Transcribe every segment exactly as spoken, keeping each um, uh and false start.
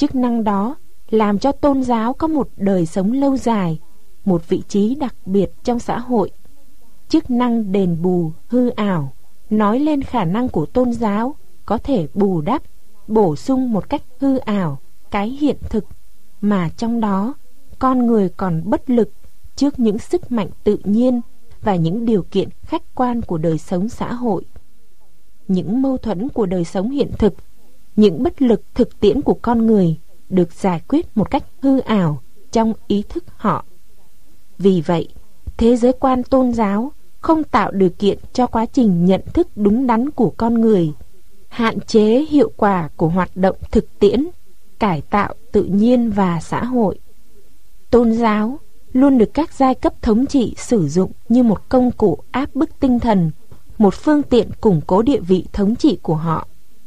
Chức năng đó làm cho tôn giáo có một đời sống lâu dài, một vị trí đặc biệt trong xã hội. Chức năng đền bù hư ảo nói lên khả năng của tôn giáo có thể bù đắp, bổ sung một cách hư ảo cái hiện thực mà trong đó con người còn bất lực trước những sức mạnh tự nhiên và những điều kiện khách quan của đời sống xã hội. Những mâu thuẫn của đời sống hiện thực, những bất lực thực tiễn của con người được giải quyết một cách hư ảo trong ý thức họ. Vì vậy, thế giới quan tôn giáo không tạo điều kiện cho quá trình nhận thức đúng đắn của con người, hạn chế hiệu quả của hoạt động thực tiễn, cải tạo tự nhiên và xã hội. Tôn giáo luôn được các giai cấp thống trị sử dụng như một công cụ áp bức tinh thần, một phương tiện củng cố địa vị thống trị của họ.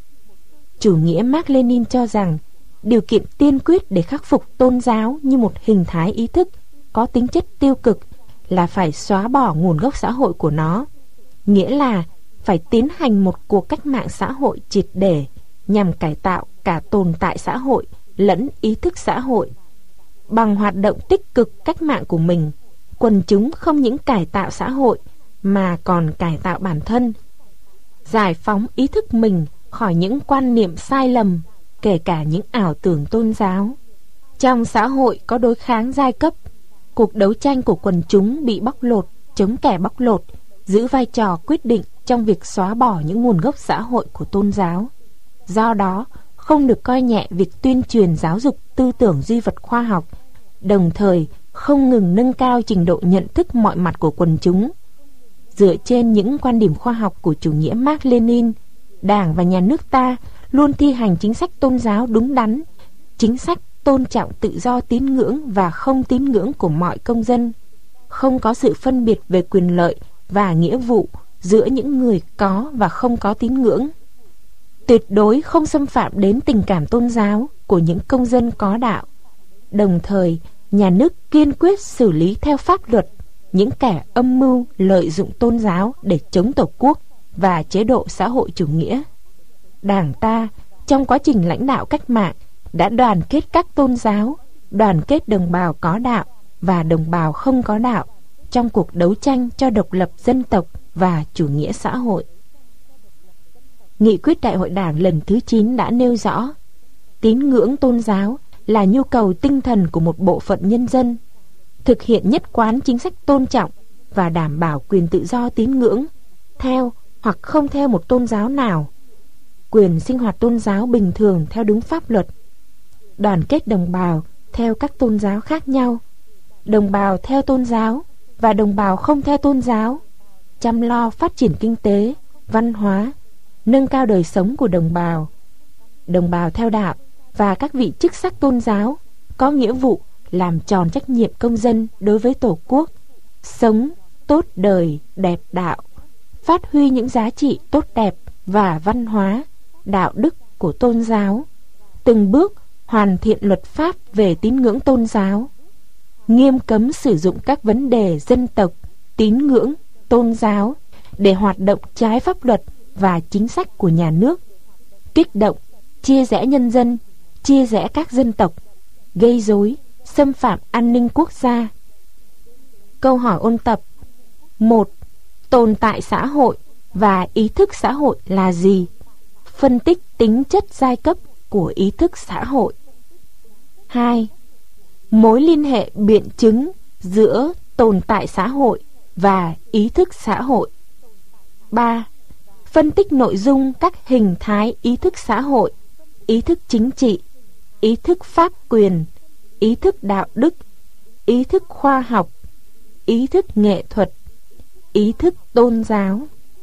Chủ nghĩa Mác Lênin cho rằng điều kiện tiên quyết để khắc phục tôn giáo như một hình thái ý thức có tính chất tiêu cực là phải xóa bỏ nguồn gốc xã hội của nó, nghĩa là phải tiến hành một cuộc cách mạng xã hội triệt để nhằm cải tạo cả tồn tại xã hội lẫn ý thức xã hội. Bằng hoạt động tích cực cách mạng của mình, quần chúng không những cải tạo xã hội mà còn cải tạo bản thân, giải phóng ý thức mình khỏi những quan niệm sai lầm, kể cả những ảo tưởng tôn giáo. Trong xã hội có đối kháng giai cấp, cuộc đấu tranh của quần chúng bị bóc lột, chống kẻ bóc lột, giữ vai trò quyết định trong việc xóa bỏ những nguồn gốc xã hội của tôn giáo. Do đó, không được coi nhẹ việc tuyên truyền giáo dục tư tưởng duy vật khoa học, đồng thời không ngừng nâng cao trình độ nhận thức mọi mặt của quần chúng. Dựa trên những quan điểm khoa học của chủ nghĩa Mác Lênin, Đảng và Nhà nước ta luôn thi hành chính sách tôn giáo đúng đắn, chính sách tôn trọng tự do tín ngưỡng và không tín ngưỡng của mọi công dân, không có sự phân biệt về quyền lợi và nghĩa vụ giữa những người có và không có tín ngưỡng, tuyệt đối không xâm phạm đến tình cảm tôn giáo của những công dân có đạo. Đồng thời, nhà nước kiên quyết xử lý theo pháp luật những kẻ âm mưu lợi dụng tôn giáo để chống Tổ quốc và chế độ xã hội chủ nghĩa. Đảng ta trong quá trình lãnh đạo cách mạng đã đoàn kết các tôn giáo, đoàn kết đồng bào có đạo và đồng bào không có đạo trong cuộc đấu tranh cho độc lập dân tộc và chủ nghĩa xã hội. Nghị quyết Đại hội Đảng lần thứ chín đã nêu rõ, tín ngưỡng tôn giáo là nhu cầu tinh thần của một bộ phận nhân dân, thực hiện nhất quán chính sách tôn trọng và đảm bảo quyền tự do tín ngưỡng, theo hoặc không theo một tôn giáo nào, quyền sinh hoạt tôn giáo bình thường theo đúng pháp luật, đoàn kết đồng bào theo các tôn giáo khác nhau, đồng bào theo tôn giáo và đồng bào không theo tôn giáo, chăm lo phát triển kinh tế, văn hóa, nâng cao đời sống của đồng bào. Đồng bào theo đạo và các vị chức sắc tôn giáo có nghĩa vụ làm tròn trách nhiệm công dân đối với Tổ quốc, sống tốt đời đẹp đạo, phát huy những giá trị tốt đẹp và văn hóa, đạo đức của tôn giáo, từng bước hoàn thiện luật pháp về tín ngưỡng tôn giáo, nghiêm cấm sử dụng các vấn đề dân tộc, tín ngưỡng, tôn giáo để hoạt động trái pháp luật và chính sách của nhà nước, kích động, chia rẽ nhân dân, chia rẽ các dân tộc, gây rối, xâm phạm an ninh quốc gia. Câu hỏi ôn tập: một. Tồn tại xã hội và ý thức xã hội là gì? Phân tích tính chất giai cấp của ý thức xã hội. Hai. Mối liên hệ biện chứng giữa tồn tại xã hội và ý thức xã hội. Ba. Phân tích nội dung các hình thái ý thức xã hội, ý thức chính trị, ý thức pháp quyền, ý thức đạo đức, ý thức khoa học, ý thức nghệ thuật, ý thức tôn giáo.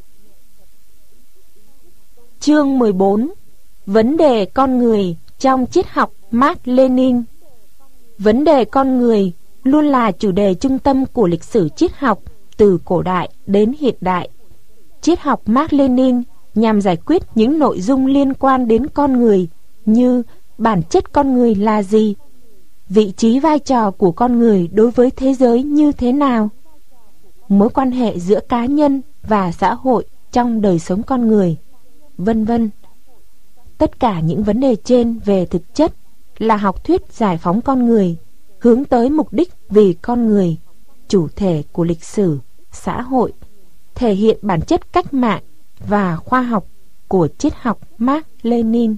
Chương mười bốn. Vấn đề con người trong triết học Mác Lênin. Vấn đề con người luôn là chủ đề trung tâm của lịch sử triết học từ cổ đại đến hiện đại. Triết học Mác Lênin nhằm giải quyết những nội dung liên quan đến con người như bản chất con người là gì, vị trí vai trò của con người đối với thế giới như thế nào, mối quan hệ giữa cá nhân và xã hội trong đời sống con người, vân vân. Tất cả những vấn đề trên về thực chất là học thuyết giải phóng con người, hướng tới mục đích vì con người, chủ thể của lịch sử, xã hội, thể hiện bản chất cách mạng và khoa học của triết học Mác Lênin.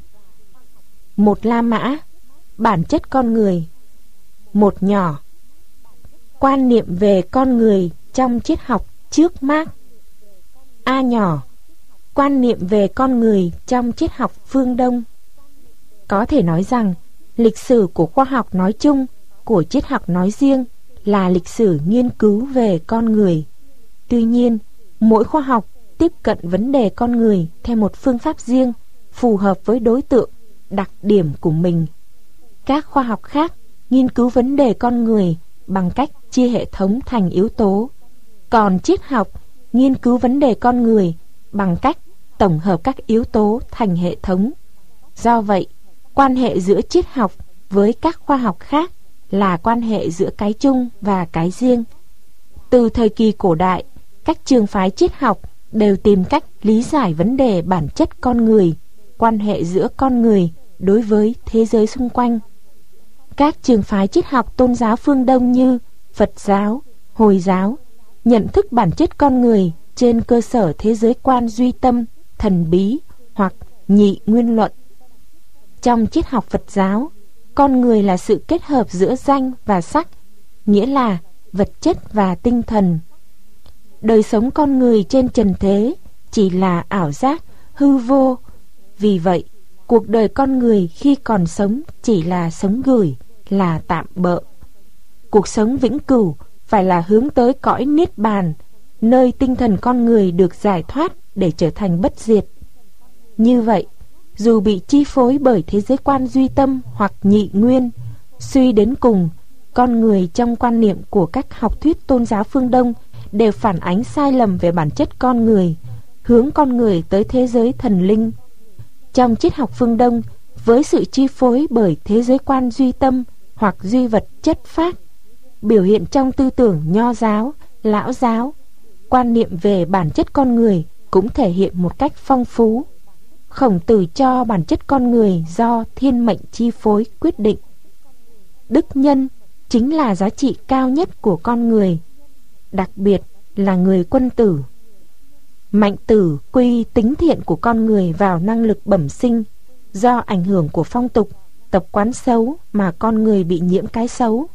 Một La Mã, bản chất con người. Một nhỏ, quan niệm về con người trong triết học trước Mác. A nhỏ, quan niệm về con người trong triết học phương Đông. Có thể nói rằng lịch sử của khoa học nói chung, của triết học nói riêng là lịch sử nghiên cứu về con người. Tuy nhiên, mỗi khoa học tiếp cận vấn đề con người theo một phương pháp riêng, phù hợp với đối tượng, đặc điểm của mình. Các khoa học khác nghiên cứu vấn đề con người bằng cách chia hệ thống thành yếu tố, còn triết học nghiên cứu vấn đề con người bằng cách tổng hợp các yếu tố thành hệ thống. Do vậy, quan hệ giữa triết học với các khoa học khác là quan hệ giữa cái chung và cái riêng. Từ thời kỳ cổ đại, các trường phái triết học đều tìm cách lý giải vấn đề bản chất con người, quan hệ giữa con người đối với thế giới xung quanh. Các trường phái triết học tôn giáo phương Đông như Phật giáo, Hồi giáo nhận thức bản chất con người trên cơ sở thế giới quan duy tâm, thần bí hoặc nhị nguyên luận. Trong triết học Phật giáo, con người là sự kết hợp giữa danh và sắc, nghĩa là vật chất và tinh thần. Đời sống con người trên trần thế chỉ là ảo giác, hư vô. Vì vậy, cuộc đời con người khi còn sống chỉ là sống gửi, là tạm bợ. Cuộc sống vĩnh cửu phải là hướng tới cõi niết bàn, nơi tinh thần con người được giải thoát để trở thành bất diệt. Như vậy, dù bị chi phối bởi thế giới quan duy tâm hoặc nhị nguyên, suy đến cùng, con người trong quan niệm của các học thuyết tôn giáo phương Đông đều phản ánh sai lầm về bản chất con người, hướng con người tới thế giới thần linh. Trong triết học phương Đông, với sự chi phối bởi thế giới quan duy tâm hoặc duy vật chất phác, biểu hiện trong tư tưởng nho giáo, lão giáo, quan niệm về bản chất con người cũng thể hiện một cách phong phú. Khổng Tử cho bản chất con người do thiên mệnh chi phối quyết định. Đức nhân chính là giá trị cao nhất của con người, đặc biệt là người quân tử. Mạnh tử quy tính thiện của con người vào năng lực bẩm sinh, do ảnh hưởng của phong tục, tập quán xấu mà con người bị nhiễm cái xấu,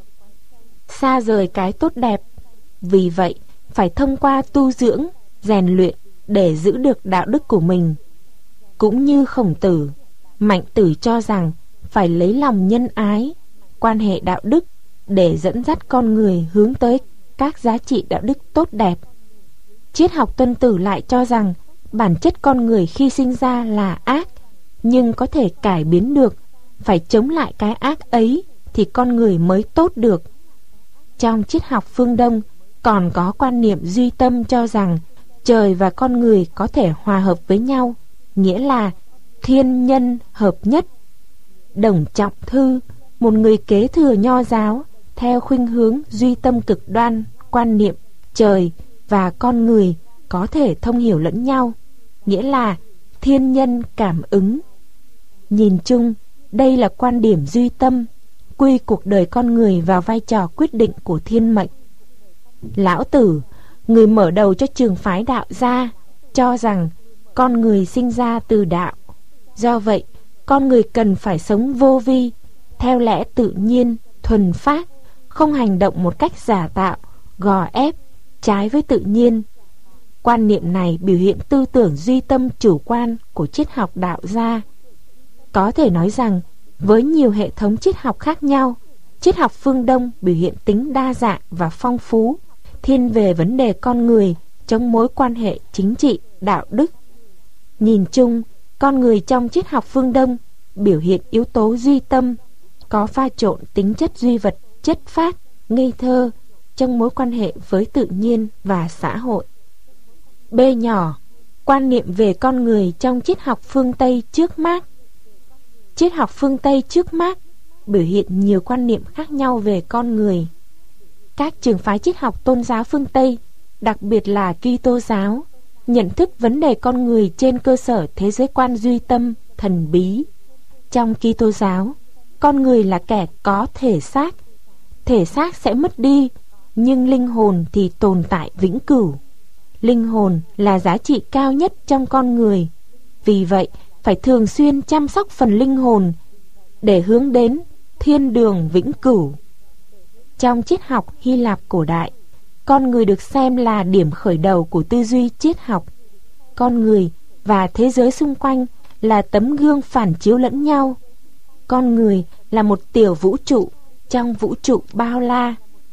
xa rời cái tốt đẹp. Vì vậy, phải thông qua tu dưỡng, rèn luyện để giữ được đạo đức của mình. Cũng như Khổng Tử, Mạnh tử cho rằng phải lấy lòng nhân ái, quan hệ đạo đức để dẫn dắt con người hướng tới các giá trị đạo đức tốt đẹp. Triết học Tuân Tử lại cho rằng bản chất con người khi sinh ra là ác, nhưng có thể cải biến được, phải chống lại cái ác ấy thì con người mới tốt được. Trong triết học phương Đông còn có quan niệm duy tâm cho rằng trời và con người có thể hòa hợp với nhau, nghĩa là thiên nhân hợp nhất. Đồng Trọng Thư, một người kế thừa nho giáo, theo khuynh hướng duy tâm cực đoan, quan niệm trời và con người có thể thông hiểu lẫn nhau, nghĩa là thiên nhân cảm ứng. Nhìn chung, đây là quan điểm duy tâm, quy cuộc đời con người vào vai trò quyết định của thiên mệnh. Lão Tử, người mở đầu cho trường phái đạo gia, cho rằng con người sinh ra từ đạo. Do vậy, con người cần phải sống vô vi, theo lẽ tự nhiên, thuần phát, không hành động một cách giả tạo, gò ép, trái với tự nhiên. Quan niệm này biểu hiện tư tưởng duy tâm chủ quan của triết học đạo gia. Có thể nói rằng, với nhiều hệ thống triết học khác nhau, triết học phương Đông biểu hiện tính đa dạng và phong phú, thiên về vấn đề con người trong mối quan hệ chính trị, đạo đức. Nhìn chung, con người trong triết học phương Đông biểu hiện yếu tố duy tâm, có pha trộn tính chất duy vật, chất phát, ngây thơ trong mối quan hệ với tự nhiên và xã hội. B nhỏ, quan niệm về con người trong triết học phương Tây trước Mác. Triết học phương Tây trước Mác biểu hiện nhiều quan niệm khác nhau về con người. Các trường phái triết học tôn giáo phương Tây, đặc biệt là Kitô giáo, nhận thức vấn đề con người trên cơ sở thế giới quan duy tâm, thần bí. Trong Kitô giáo, con người là kẻ có thể xác. Thể xác sẽ mất đi, nhưng linh hồn thì tồn tại vĩnh cửu. Linh hồn là giá trị cao nhất trong con người. Vì vậy, phải thường xuyên chăm sóc phần linh hồn để hướng đến thiên đường vĩnh cửu. Trong triết học Hy Lạp cổ đại, con người được xem là điểm khởi đầu của tư duy triết học. Con người và thế giới xung quanh là tấm gương phản chiếu lẫn nhau. Con người là một tiểu vũ trụ trong vũ trụ bao la.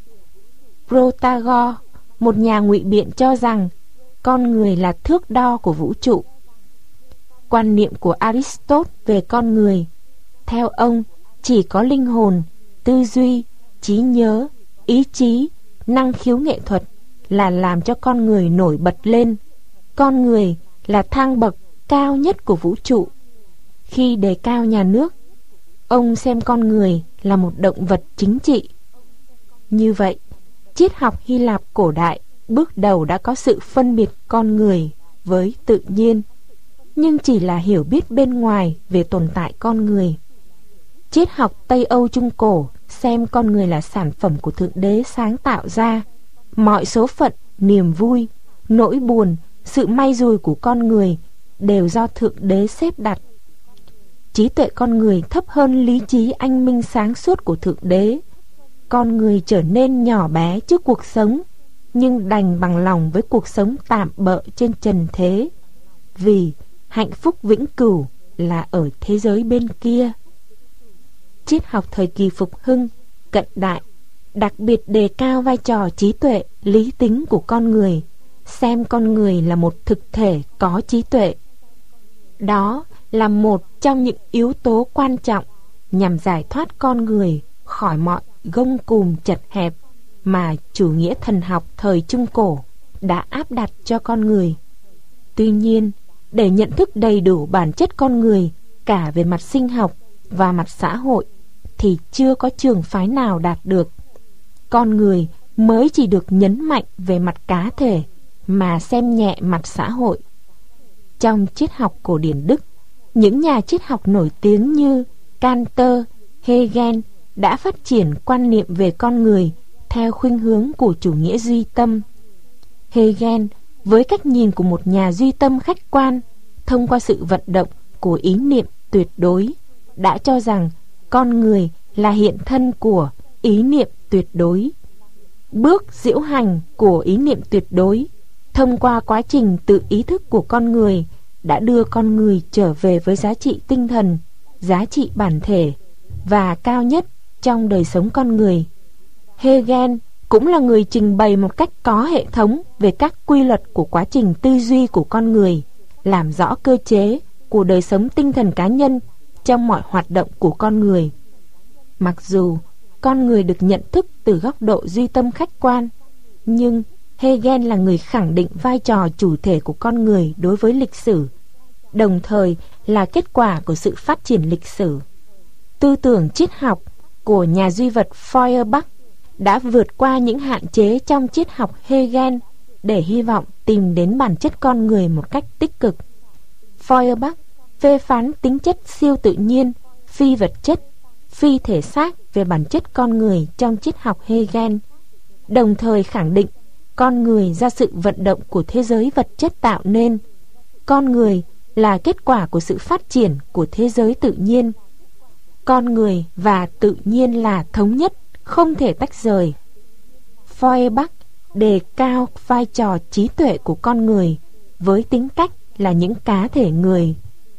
Protagoras, một nhà ngụy biện, cho rằng con người là thước đo của vũ trụ. Quan niệm của Aristotle về con người, theo ông, chỉ có linh hồn, tư duy, trí nhớ, ý chí, năng khiếu nghệ thuật là làm cho con người nổi bật lên. Con người là thang bậc cao nhất của vũ trụ. Khi đề cao nhà nước, ông xem con người là một động vật chính trị. Như vậy, triết học Hy Lạp cổ đại bước đầu đã có sự phân biệt con người với tự nhiên, nhưng chỉ là hiểu biết bên ngoài về tồn tại con người. Triết học Tây Âu Trung Cổ xem con người là sản phẩm của Thượng Đế sáng tạo ra. Mọi số phận, niềm vui, nỗi buồn, sự may rủi của con người đều do Thượng Đế xếp đặt. Trí tuệ con người thấp hơn lý trí anh minh sáng suốt của Thượng Đế. Con người trở nên nhỏ bé trước cuộc sống, nhưng đành bằng lòng với cuộc sống tạm bợ trên trần thế, vì hạnh phúc vĩnh cửu là ở thế giới bên kia. Triết học thời kỳ phục hưng, cận đại đặc biệt đề cao vai trò trí tuệ, lý tính của con người, xem con người là một thực thể có trí tuệ. Đó là một trong những yếu tố quan trọng nhằm giải thoát con người khỏi mọi gông cùm chật hẹp mà chủ nghĩa thần học thời Trung Cổ đã áp đặt cho con người. Tuy nhiên, để nhận thức đầy đủ bản chất con người cả về mặt sinh học và mặt xã hội thì chưa có trường phái nào đạt được. Con người mới chỉ được nhấn mạnh về mặt cá thể mà xem nhẹ mặt xã hội. Trong triết học cổ điển Đức, những nhà triết học nổi tiếng như Cantor, Hegel đã phát triển quan niệm về con người theo khuynh hướng của chủ nghĩa duy tâm. Hegel, với cách nhìn của một nhà duy tâm khách quan, thông qua sự vận động của ý niệm tuyệt đối, đã cho rằng con người là hiện thân của ý niệm tuyệt đối. Bước diễu hành của ý niệm tuyệt đối, thông qua quá trình tự ý thức của con người, đã đưa con người trở về với giá trị tinh thần, giá trị bản thể và cao nhất trong đời sống con người. Hegel cũng là người trình bày một cách có hệ thống về các quy luật của quá trình tư duy của con người, làm rõ cơ chế của đời sống tinh thần cá nhân trong mọi hoạt động của con người. Mặc dù con người được nhận thức từ góc độ duy tâm khách quan, nhưng Hegel là người khẳng định vai trò chủ thể của con người đối với lịch sử, đồng thời là kết quả của sự phát triển lịch sử. Tư tưởng triết học của nhà duy vật Feuerbach đã vượt qua những hạn chế trong triết học Hegel để hy vọng tìm đến bản chất con người một cách tích cực. Feuerbach phê phán tính chất siêu tự nhiên, phi vật chất, phi thể xác về bản chất con người trong triết học Hegel, đồng thời khẳng định con người do sự vận động của thế giới vật chất tạo nên. Con người là kết quả của sự phát triển của thế giới tự nhiên. Con người và tự nhiên là thống nhất, không thể tách rời. Feuerbach đề cao vai trò trí tuệ của con người với tính cách là những cá thể người.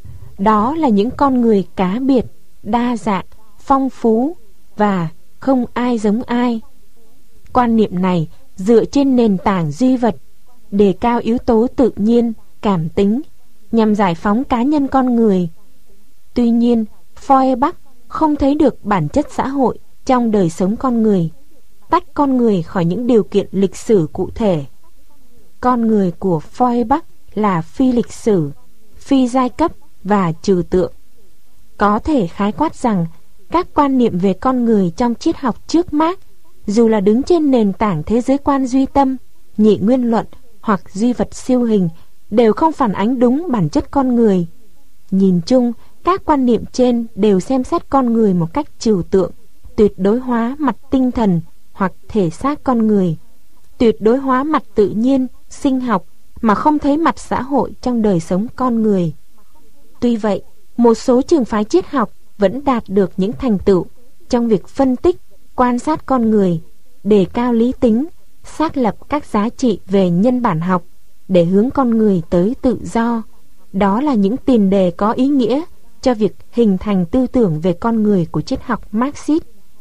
Đó là những con người cá biệt, đa dạng, phong phú và không ai giống ai. Quan niệm này dựa trên nền tảng duy vật, đề cao yếu tố tự nhiên, cảm tính, nhằm giải phóng cá nhân con người. Tuy nhiên, Feuerbach không thấy được bản chất xã hội trong đời sống con người, tách con người khỏi những điều kiện lịch sử cụ thể. Con người của Feuerbach là phi lịch sử, phi giai cấp và trừu tượng. Có thể khái quát rằng các quan niệm về con người trong triết học trước Mác, dù là đứng trên nền tảng thế giới quan duy tâm, nhị nguyên luận hoặc duy vật siêu hình, đều không phản ánh đúng bản chất con người. Nhìn chung, Các quan niệm trên đều xem xét con người một cách trừu tượng, tuyệt đối hóa mặt tinh thần hoặc thể xác con người, tuyệt đối hóa mặt tự nhiên, sinh học, mà không thấy mặt xã hội trong đời sống con người. Tuy vậy, một số trường phái triết học vẫn đạt được những thành tựu trong việc phân tích, quan sát con người, đề cao lý tính, xác lập các giá trị về nhân bản học để hướng con người tới tự do. Đó là những tiền đề có ý nghĩa cho việc hình thành tư tưởng về con người của triết học Marxist.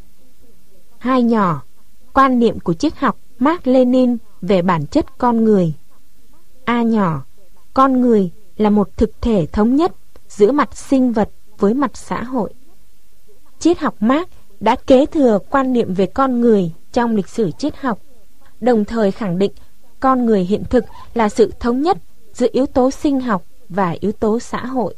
Hai nhỏ, quan niệm của triết học Mác Lênin về bản chất con người. A nhỏ, con người là một thực thể thống nhất giữa mặt sinh vật với mặt xã hội. Triết học Mác đã kế thừa quan niệm về con người trong lịch sử triết học, đồng thời khẳng định con người hiện thực là sự thống nhất giữa yếu tố sinh học và yếu tố xã hội.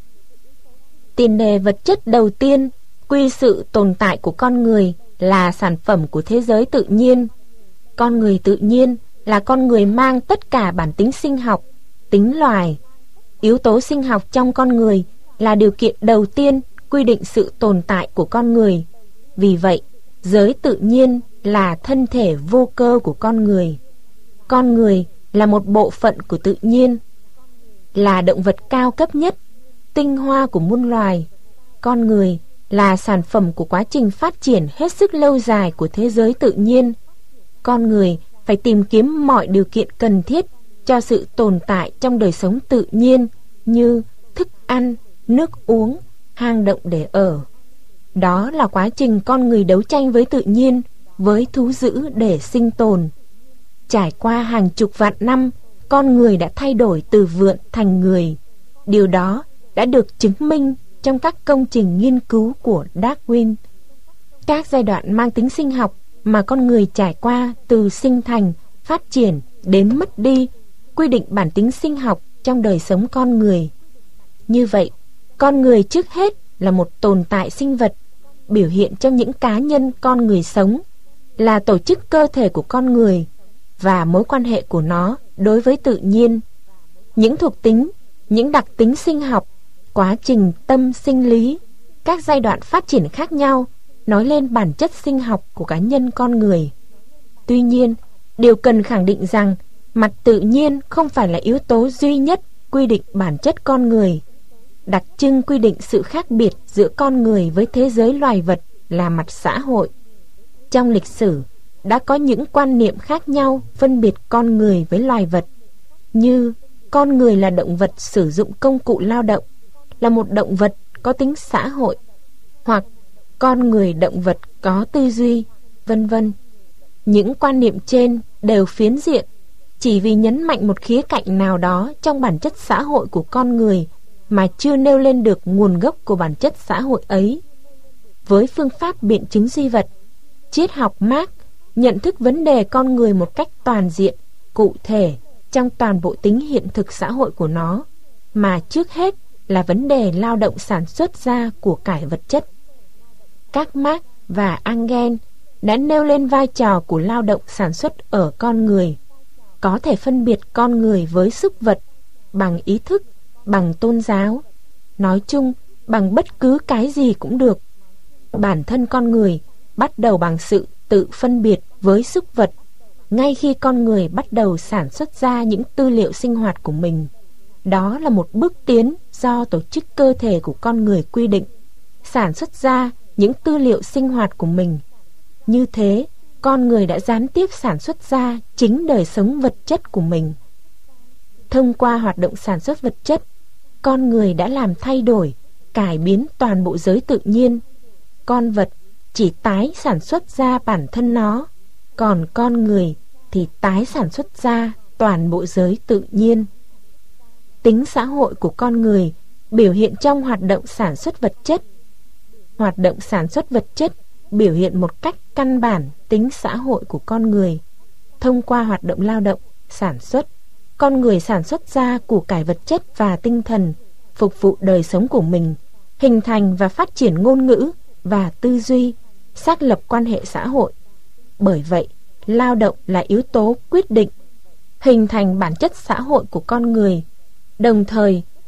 Tiền đề vật chất đầu tiên quy sự tồn tại của con người là sản phẩm của thế giới tự nhiên. Con người tự nhiên là con người mang tất cả bản tính sinh học, tính loài. Yếu tố sinh học trong con người là điều kiện đầu tiên quy định sự tồn tại của con người. Vì vậy, giới tự nhiên là thân thể vô cơ của con người. Con người là một bộ phận của tự nhiên, là động vật cao cấp nhất, tinh hoa của muôn loài. Con người là sản phẩm của quá trình phát triển hết sức lâu dài của thế giới tự nhiên. Con người phải tìm kiếm mọi điều kiện cần thiết cho sự tồn tại trong đời sống tự nhiên như thức ăn, nước uống, hang động để ở. Đó là quá trình con người đấu tranh với tự nhiên, với thú dữ để sinh tồn. Trải qua hàng chục vạn năm, con người đã thay đổi từ vượn thành người. Điều đó đã được chứng minh trong các công trình nghiên cứu của Darwin. Các giai đoạn mang tính sinh học mà con người trải qua từ sinh thành, phát triển đến mất đi quy định bản tính sinh học trong đời sống con người. Như vậy, con người trước hết là một tồn tại sinh vật, biểu hiện trong những cá nhân con người sống, là tổ chức cơ thể của con người và mối quan hệ của nó đối với tự nhiên. Những thuộc tính, những đặc tính sinh học, quá trình tâm sinh lý, các giai đoạn phát triển khác nhau nói lên bản chất sinh học của cá nhân con người. Tuy nhiên, điều cần khẳng định rằng mặt tự nhiên không phải là yếu tố duy nhất quy định bản chất con người. Đặc trưng quy định sự khác biệt giữa con người với thế giới loài vật là mặt xã hội. Trong lịch sử đã có những quan niệm khác nhau phân biệt con người với loài vật, như con người là động vật sử dụng công cụ lao động, là một động vật có tính xã hội, hoặc con người động vật có tư duy, vân vân. Những quan niệm trên đều phiến diện, chỉ vì nhấn mạnh một khía cạnh nào đó trong bản chất xã hội của con người mà chưa nêu lên được nguồn gốc của bản chất xã hội ấy. Với phương pháp biện chứng duy vật, triết học Marx nhận thức vấn đề con người một cách toàn diện, cụ thể trong toàn bộ tính hiện thực xã hội của nó, mà trước hết là vấn đề lao động sản xuất ra của cải vật chất. Các Marx và Engels đã nêu lên vai trò của lao động sản xuất ở con người, có thể phân biệt con người với súc vật bằng ý thức, bằng tôn giáo, nói chung bằng bất cứ cái gì cũng được. Bản thân con người bắt đầu bằng sự tự phân biệt với súc vật ngay khi con người bắt đầu sản xuất ra những tư liệu sinh hoạt của mình. Đó là một bước tiến do tổ chức cơ thể của con người quy định, sản xuất ra những tư liệu sinh hoạt của mình. Như thế, con người đã gián tiếp sản xuất ra chính đời sống vật chất của mình. Thông qua hoạt động sản xuất vật chất, con người đã làm thay đổi, cải biến toàn bộ giới tự nhiên. Con vật chỉ tái sản xuất ra bản thân nó, còn con người thì tái sản xuất ra toàn bộ giới tự nhiên. Tính xã hội của con người biểu hiện trong hoạt động sản xuất vật chất. Hoạt động sản xuất vật chất biểu hiện một cách căn bản tính xã hội của con người. Thông qua hoạt động lao động, sản xuất, con người sản xuất ra của cải vật chất và tinh thần, phục vụ đời sống của mình, hình thành và phát triển ngôn ngữ và tư duy, xác lập quan hệ xã hội. Bởi vậy, lao động là yếu tố quyết định hình thành bản chất xã hội của con người. Đồng thời,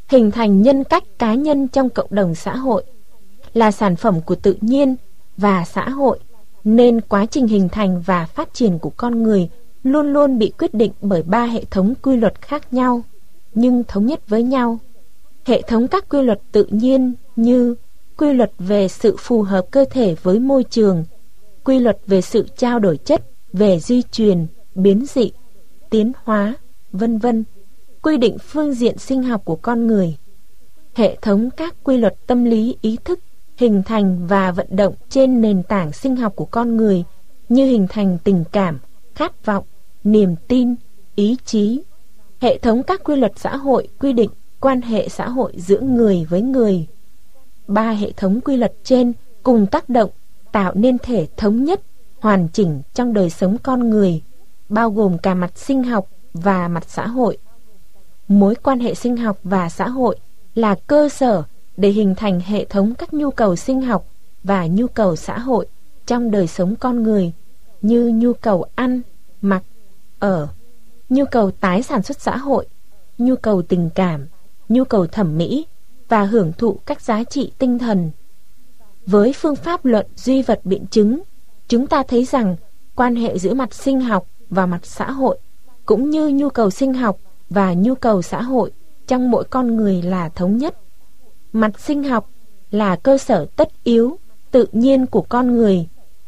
hình thành nhân cách cá nhân trong cộng đồng xã hội, là sản phẩm của tự nhiên và xã hội, nên quá trình hình thành và phát triển của con người luôn luôn bị quyết định bởi ba hệ thống quy luật khác nhau nhưng thống nhất với nhau. Hệ thống các quy luật tự nhiên như quy luật về sự phù hợp cơ thể với môi trường, quy luật về sự trao đổi chất, về di truyền, biến dị, tiến hóa, vân vân, quy định phương diện sinh học của con người. Hệ thống các quy luật tâm lý ý thức hình thành và vận động trên nền tảng sinh học của con người như hình thành tình cảm, khát vọng, niềm tin, ý chí. Hệ thống các quy luật xã hội quy định quan hệ xã hội giữa người với người. Ba hệ thống quy luật trên cùng tác động tạo nên thể thống nhất, hoàn chỉnh trong đời sống con người, bao gồm cả mặt sinh học và mặt xã hội. Mối quan hệ sinh học và xã hội là cơ sở để hình thành hệ thống các nhu cầu sinh học và nhu cầu xã hội trong đời sống con người, như nhu cầu ăn, mặc, ở, nhu cầu tái sản xuất xã hội, nhu cầu tình cảm, nhu cầu thẩm mỹ và hưởng thụ các giá trị tinh thần. Với phương pháp luận duy vật biện chứng, chúng ta thấy rằng quan hệ giữa mặt sinh học và mặt xã hội, cũng như nhu cầu sinh học và nhu cầu xã hội trong mỗi con người là thống nhất. Mặt sinh học là cơ sở tất yếu, tự nhiên của con người,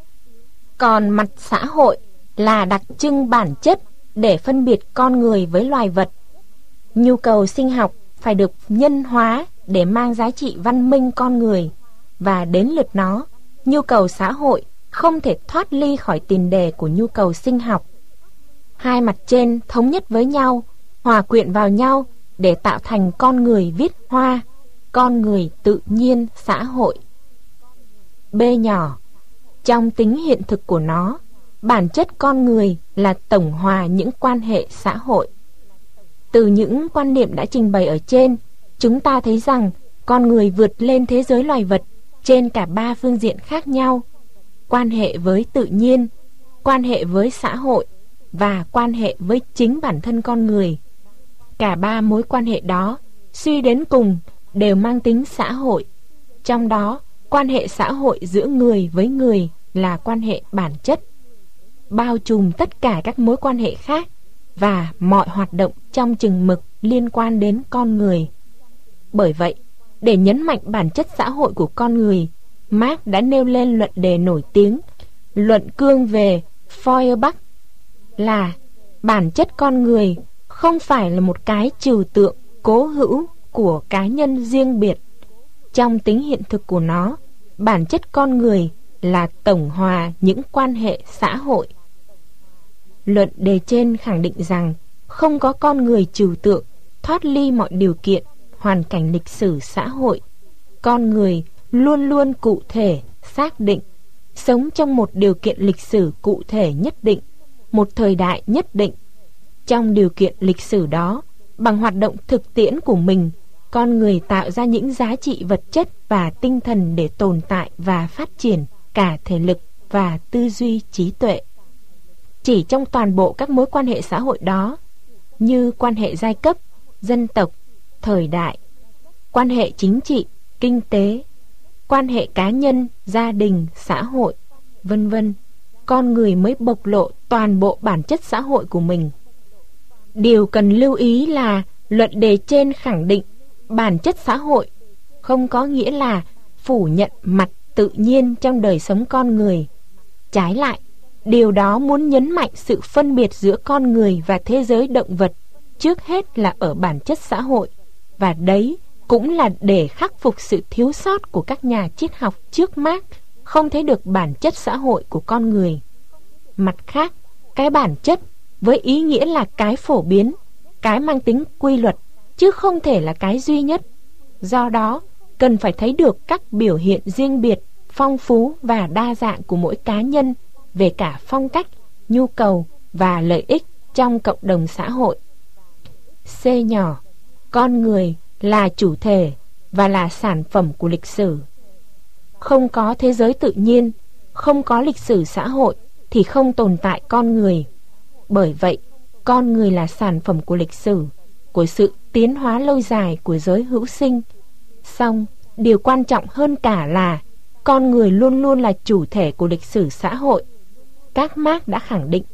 còn mặt xã hội là đặc trưng bản chất để phân biệt con người với loài vật. Nhu cầu sinh học phải được nhân hóa để mang giá trị văn minh con người, và đến lượt nó, nhu cầu xã hội không thể thoát ly khỏi tiền đề của nhu cầu sinh học. Hai mặt trên thống nhất với nhau, hòa quyện vào nhau để tạo thành con người viết hoa, con người tự nhiên xã hội. B nhỏ, trong tính hiện thực của nó, bản chất con người là tổng hòa những quan hệ xã hội. Từ những quan niệm đã trình bày ở trên, chúng ta thấy rằng con người vượt lên thế giới loài vật trên cả ba phương diện khác nhau: quan hệ với tự nhiên, quan hệ với xã hội và quan hệ với chính bản thân con người. Cả ba mối quan hệ đó suy đến cùng đều mang tính xã hội. Trong đó, quan hệ xã hội giữa người với người là quan hệ bản chất, bao trùm tất cả các mối quan hệ khác và mọi hoạt động trong chừng mực liên quan đến con người. Bởi vậy, để nhấn mạnh bản chất xã hội của con người, Marx đã nêu lên luận đề nổi tiếng, luận cương về Feuerbach, là bản chất con người không phải là một cái trừu tượng cố hữu của cá nhân riêng biệt. Trong tính hiện thực của nó, bản chất con người là tổng hòa những quan hệ xã hội. Luận đề trên khẳng định rằng không có con người trừu tượng thoát ly mọi điều kiện, hoàn cảnh lịch sử xã hội. Con người luôn luôn cụ thể, xác định, sống trong một điều kiện lịch sử cụ thể nhất định, một thời đại nhất định. Trong điều kiện lịch sử đó, bằng hoạt động thực tiễn của mình, con người tạo ra những giá trị vật chất và tinh thần để tồn tại và phát triển cả thể lực và tư duy trí tuệ. Chỉ trong toàn bộ các mối quan hệ xã hội đó, như quan hệ giai cấp, dân tộc, thời đại, quan hệ chính trị, kinh tế, quan hệ cá nhân, gia đình, xã hội, vân vân, con người mới bộc lộ toàn bộ bản chất xã hội của mình. Điều cần lưu ý là luận đề trên khẳng định bản chất xã hội không có nghĩa là phủ nhận mặt tự nhiên trong đời sống con người. Trái lại, điều đó muốn nhấn mạnh sự phân biệt giữa con người và thế giới động vật trước hết là ở bản chất xã hội, và đấy cũng là để khắc phục sự thiếu sót của các nhà triết học trước Marx không thấy được bản chất xã hội của con người. Mặt khác, cái bản chất với ý nghĩa là cái phổ biến, cái mang tính quy luật, chứ không thể là cái duy nhất. Do đó, cần phải thấy được các biểu hiện riêng biệt, phong phú và đa dạng của mỗi cá nhân về cả phong cách, nhu cầu và lợi ích trong cộng đồng xã hội. C nhỏ, con người là chủ thể và là sản phẩm của lịch sử. Không có thế giới tự nhiên, không có lịch sử xã hội thì không tồn tại con người. Bởi vậy, con người là sản phẩm của lịch sử, của sự tiến hóa lâu dài của giới hữu sinh. Song điều quan trọng hơn cả là con người luôn luôn là chủ thể của lịch sử xã hội. Các Marx đã khẳng định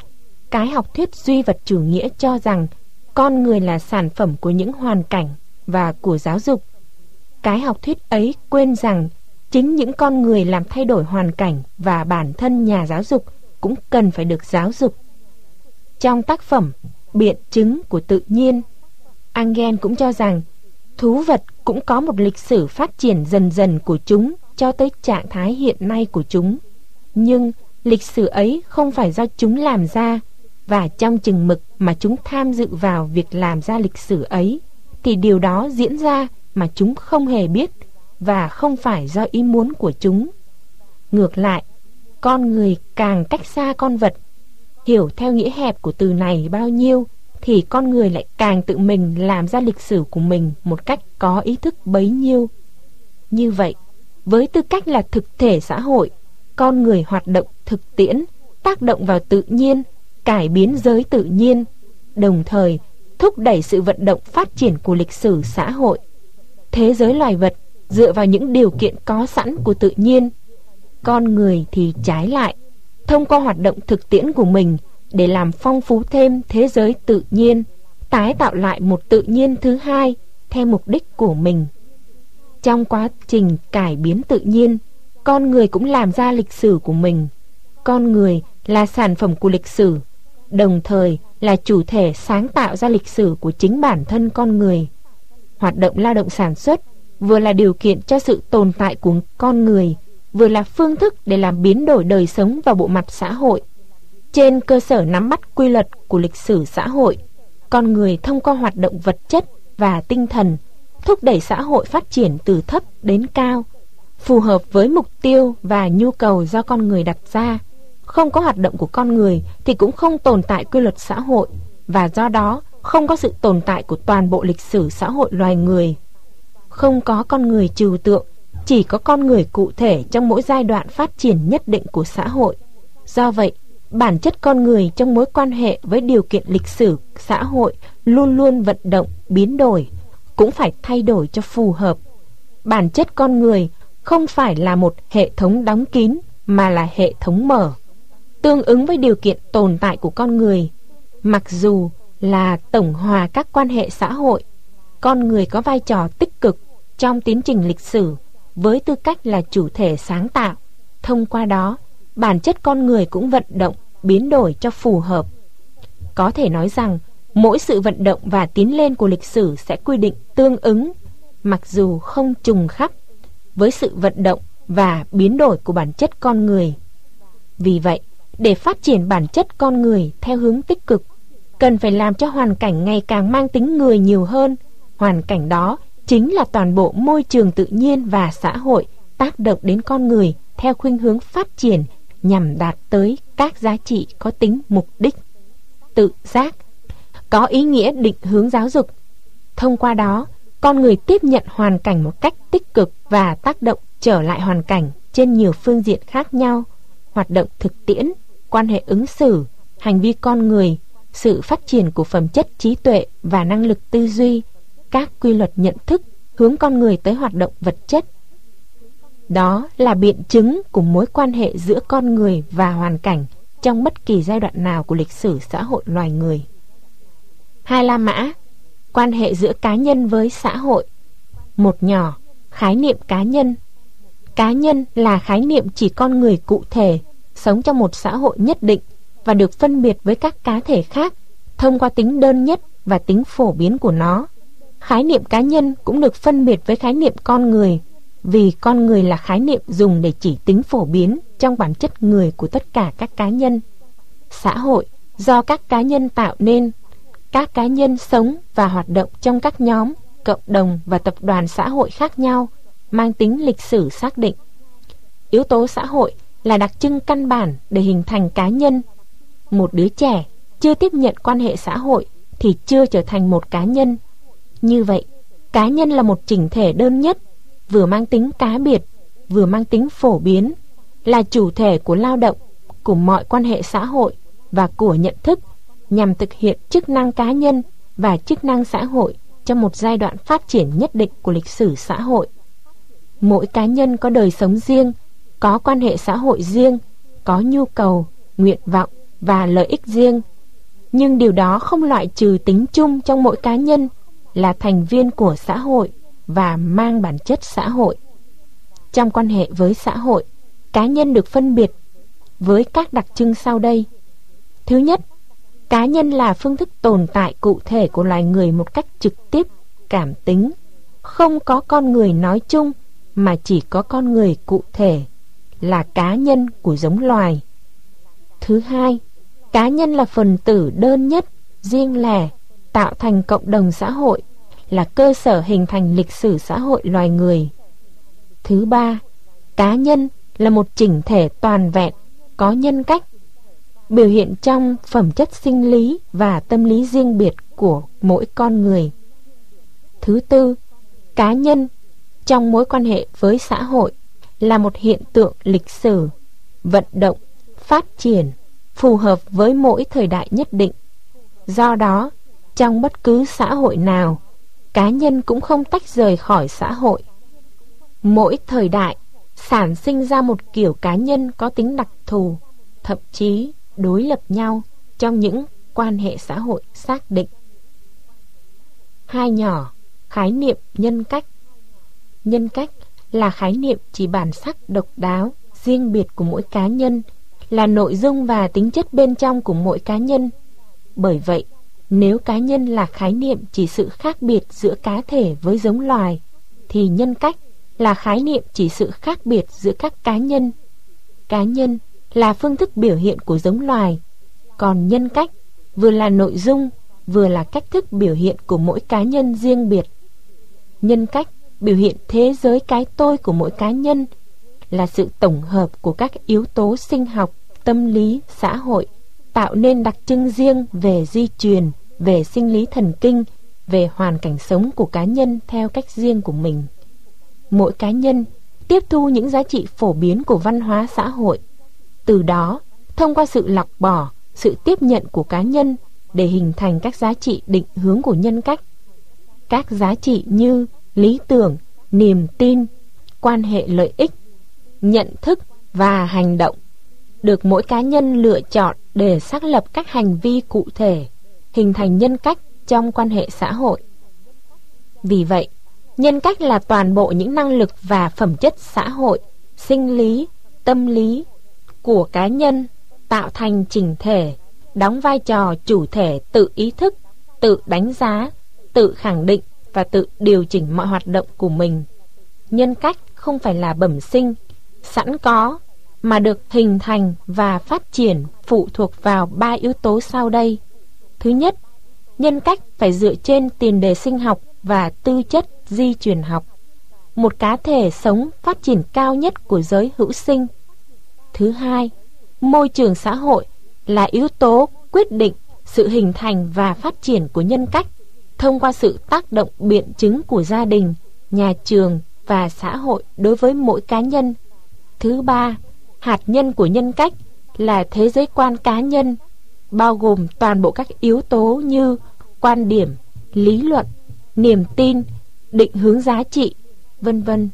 cái học thuyết duy vật chủ nghĩa cho rằng con người là sản phẩm của những hoàn cảnh và của giáo dục. Cái học thuyết ấy quên rằng chính những con người làm thay đổi hoàn cảnh và bản thân nhà giáo dục cũng cần phải được giáo dục. Trong tác phẩm Biện chứng của tự nhiên, Engel cũng cho rằng thú vật cũng có một lịch sử phát triển dần dần của chúng cho tới trạng thái hiện nay của chúng. Nhưng lịch sử ấy không phải do chúng làm ra, và trong chừng mực mà chúng tham dự vào việc làm ra lịch sử ấy, thì điều đó diễn ra mà chúng không hề biết và không phải do ý muốn của chúng. Ngược lại, con người càng cách xa con vật, hiểu theo nghĩa hẹp của từ này bao nhiêu, thì con người lại càng tự mình làm ra lịch sử của mình một cách có ý thức bấy nhiêu. Như vậy, với tư cách là thực thể xã hội, con người hoạt động thực tiễn, tác động vào tự nhiên, cải biến giới tự nhiên, đồng thời thúc đẩy sự vận động phát triển của lịch sử xã hội. Thế giới loài vật dựa vào những điều kiện có sẵn của tự nhiên. Con người thì trái lại, thông qua hoạt động thực tiễn của mình để làm phong phú thêm thế giới tự nhiên, tái tạo lại một tự nhiên thứ hai theo mục đích của mình. Trong quá trình cải biến tự nhiên, con người cũng làm ra lịch sử của mình. Con người là sản phẩm của lịch sử, đồng thời là chủ thể sáng tạo ra lịch sử của chính bản thân con người. Hoạt động lao động sản xuất vừa là điều kiện cho sự tồn tại của con người, vừa là phương thức để làm biến đổi đời sống và bộ mặt xã hội. Trên cơ sở nắm bắt quy luật của lịch sử xã hội, con người thông qua hoạt động vật chất và tinh thần thúc đẩy xã hội phát triển từ thấp đến cao, phù hợp với mục tiêu và nhu cầu do con người đặt ra. Không có hoạt động của con người thì cũng không tồn tại quy luật xã hội, và do đó không có sự tồn tại của toàn bộ lịch sử xã hội loài người. Không có con người trừu tượng, chỉ có con người cụ thể trong mỗi giai đoạn phát triển nhất định của xã hội. Do vậy, bản chất con người trong mối quan hệ với điều kiện lịch sử xã hội luôn luôn vận động, biến đổi, cũng phải thay đổi cho phù hợp. Bản chất con người không phải là một hệ thống đóng kín, mà là hệ thống mở, tương ứng với điều kiện tồn tại của con người. Mặc dù là tổng hòa các quan hệ xã hội, con người có vai trò tích cực trong tiến trình lịch sử với tư cách là chủ thể sáng tạo. Thông qua đó, bản chất con người cũng vận động, biến đổi cho phù hợp. Có thể nói rằng, mỗi sự vận động và tiến lên của lịch sử sẽ quy định tương ứng, mặc dù không trùng khắp, với sự vận động và biến đổi của bản chất con người. Vì vậy, để phát triển bản chất con người theo hướng tích cực, cần phải làm cho hoàn cảnh ngày càng mang tính người nhiều hơn. Hoàn cảnh đó chính là toàn bộ môi trường tự nhiên và xã hội tác động đến con người theo khuynh hướng phát triển nhằm đạt tới các giá trị có tính mục đích, tự giác, có ý nghĩa định hướng giáo dục. Thông qua đó, con người tiếp nhận hoàn cảnh một cách tích cực và tác động trở lại hoàn cảnh trên nhiều phương diện khác nhau. Hoạt động thực tiễn, quan hệ ứng xử, hành vi con người, sự phát triển của phẩm chất trí tuệ và năng lực tư duy, các quy luật nhận thức hướng con người tới hoạt động vật chất. Đó là biện chứng của mối quan hệ giữa con người và hoàn cảnh trong bất kỳ giai đoạn nào của lịch sử xã hội loài người. Hai La Mã, quan hệ giữa cá nhân với xã hội. Một nhỏ, khái niệm cá nhân. Cá nhân là khái niệm chỉ con người cụ thể, sống trong một xã hội nhất định và được phân biệt với các cá thể khác thông qua tính đơn nhất và tính phổ biến của nó. Khái niệm cá nhân cũng được phân biệt với khái niệm con người, vì con người là khái niệm dùng để chỉ tính phổ biến trong bản chất người của tất cả các cá nhân. Xã hội do các cá nhân tạo nên. Các cá nhân sống và hoạt động trong các nhóm, cộng đồng và tập đoàn xã hội khác nhau, mang tính lịch sử xác định. Yếu tố xã hội là đặc trưng căn bản để hình thành cá nhân. Một đứa trẻ chưa tiếp nhận quan hệ xã hội thì chưa trở thành một cá nhân. Như vậy, cá nhân là một chỉnh thể đơn nhất, vừa mang tính cá biệt, vừa mang tính phổ biến, là chủ thể của lao động, của mọi quan hệ xã hội và của nhận thức, nhằm thực hiện chức năng cá nhân và chức năng xã hội trong một giai đoạn phát triển nhất định của lịch sử xã hội. Mỗi cá nhân có đời sống riêng, có quan hệ xã hội riêng, có nhu cầu, nguyện vọng và lợi ích riêng. Nhưng điều đó không loại trừ tính chung trong mỗi cá nhân là thành viên của xã hội và mang bản chất xã hội. Trong quan hệ với xã hội, cá nhân được phân biệt với các đặc trưng sau đây. Thứ nhất, cá nhân là phương thức tồn tại cụ thể của loài người một cách trực tiếp, cảm tính. Không có con người nói chung mà chỉ có con người cụ thể, là cá nhân của giống loài. Thứ hai, cá nhân là phần tử đơn nhất, riêng lẻ, tạo thành cộng đồng xã hội, là cơ sở hình thành lịch sử xã hội loài người. Thứ ba, cá nhân là một chỉnh thể toàn vẹn, có nhân cách, biểu hiện trong phẩm chất sinh lý và tâm lý riêng biệt của mỗi con người. Thứ tư, cá nhân trong mối quan hệ với xã hội là một hiện tượng lịch sử, vận động, phát triển, phù hợp với mỗi thời đại nhất định. Do đó, trong bất cứ xã hội nào, cá nhân cũng không tách rời khỏi xã hội. Mỗi thời đại sản sinh ra một kiểu cá nhân có tính đặc thù, thậm chí đối lập nhau trong những quan hệ xã hội xác định. Hai nhỏ, khái niệm nhân cách. Nhân cách là khái niệm chỉ bản sắc độc đáo, riêng biệt của mỗi cá nhân, là nội dung và tính chất bên trong của mỗi cá nhân. Bởi vậy, nếu cá nhân là khái niệm chỉ sự khác biệt giữa cá thể với giống loài, thì nhân cách là khái niệm chỉ sự khác biệt giữa các cá nhân. Cá nhân là phương thức biểu hiện của giống loài, còn nhân cách vừa là nội dung, vừa là cách thức biểu hiện của mỗi cá nhân riêng biệt. Nhân cách biểu hiện thế giới cái tôi của mỗi cá nhân, là sự tổng hợp của các yếu tố sinh học, tâm lý, xã hội, tạo nên đặc trưng riêng về di truyền, về sinh lý thần kinh, về hoàn cảnh sống của cá nhân theo cách riêng của mình. Mỗi cá nhân tiếp thu những giá trị phổ biến của văn hóa xã hội, từ đó thông qua sự lọc bỏ, sự tiếp nhận của cá nhân để hình thành các giá trị định hướng của nhân cách. Các giá trị như lý tưởng, niềm tin, quan hệ lợi ích, nhận thức và hành động được mỗi cá nhân lựa chọn để xác lập các hành vi cụ thể, hình thành nhân cách trong quan hệ xã hội. Vì vậy, nhân cách là toàn bộ những năng lực và phẩm chất xã hội, sinh lý, tâm lý của cá nhân, tạo thành chỉnh thể, đóng vai trò chủ thể tự ý thức, tự đánh giá, tự khẳng định và tự điều chỉnh mọi hoạt động của mình. Nhân cách không phải là bẩm sinh, sẵn có, mà được hình thành và phát triển phụ thuộc vào ba yếu tố sau đây. Thứ nhất, nhân cách phải dựa trên tiền đề sinh học và tư chất di truyền học, một cá thể sống phát triển cao nhất của giới hữu sinh. Thứ hai, môi trường xã hội là yếu tố quyết định sự hình thành và phát triển của nhân cách thông qua sự tác động biện chứng của gia đình, nhà trường và xã hội đối với mỗi cá nhân. Thứ ba, hạt nhân của nhân cách là thế giới quan cá nhân, bao gồm toàn bộ các yếu tố như quan điểm, lý luận, niềm tin, định hướng giá trị, vân vân.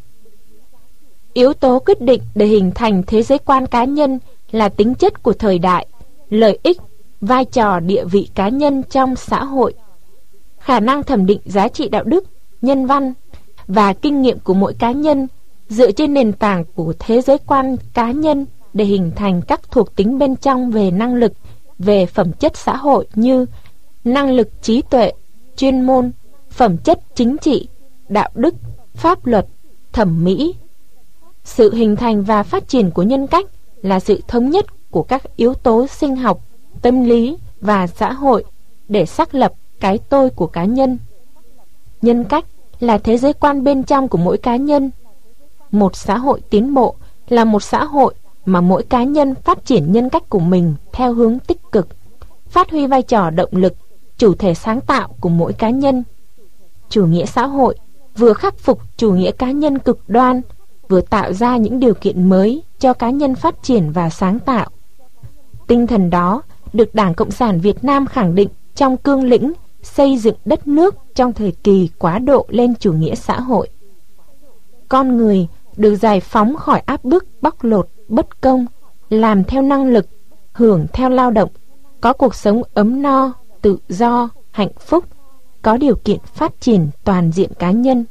Yếu tố quyết định để hình thành thế giới quan cá nhân là tính chất của thời đại, lợi ích, vai trò địa vị cá nhân trong xã hội, khả năng thẩm định giá trị đạo đức, nhân văn và kinh nghiệm của mỗi cá nhân dựa trên nền tảng của thế giới quan cá nhân để hình thành các thuộc tính bên trong về năng lực, về phẩm chất xã hội như năng lực trí tuệ, chuyên môn, phẩm chất chính trị, đạo đức, pháp luật, thẩm mỹ. Sự hình thành và phát triển của nhân cách là sự thống nhất của các yếu tố sinh học, tâm lý và xã hội để xác lập cái tôi của cá nhân. Nhân cách là thế giới quan bên trong của mỗi cá nhân. Một xã hội tiến bộ là một xã hội mà mỗi cá nhân phát triển nhân cách của mình theo hướng tích cực, phát huy vai trò động lực, chủ thể sáng tạo của mỗi cá nhân. Chủ nghĩa xã hội vừa khắc phục chủ nghĩa cá nhân cực đoan, vừa tạo ra những điều kiện mới cho cá nhân phát triển và sáng tạo. Tinh thần đó được Đảng Cộng sản Việt Nam khẳng định trong cương lĩnh xây dựng đất nước trong thời kỳ quá độ lên chủ nghĩa xã hội. Con người được giải phóng khỏi áp bức, bóc lột, bất công, làm theo năng lực, hưởng theo lao động, có cuộc sống ấm no, tự do, hạnh phúc, có điều kiện phát triển toàn diện cá nhân.